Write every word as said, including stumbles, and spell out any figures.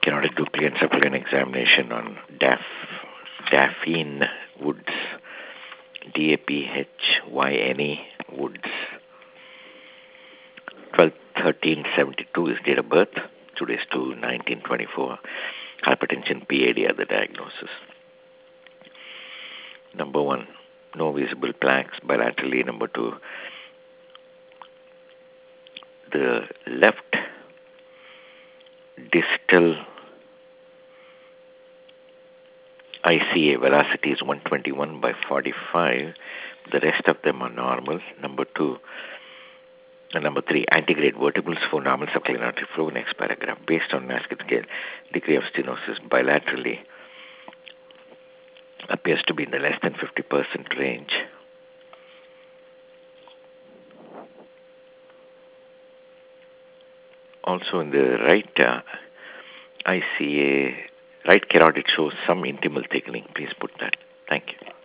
Carotid nuclear encephalitis examination on DAF, Daphne Woods, D A P H Y N E Woods. twelve thirteen seventy-two is date of birth. Today's to nineteen twenty-four. Hypertension, P A D are the diagnosis. Number one, no visible plaques bilaterally. Number two, the left distal I C A velocity is one twenty-one by forty-five. The rest of them are normal. Number two, and number three, antegrade vertebrals for normal subclinic artery flow. Next paragraph. Based on Naskin scale, degree of stenosis bilaterally appears to be in the less than fifty percent range. Also in the right uh, I C A, right carotid shows some intimal thickening. Please put that. Thank you.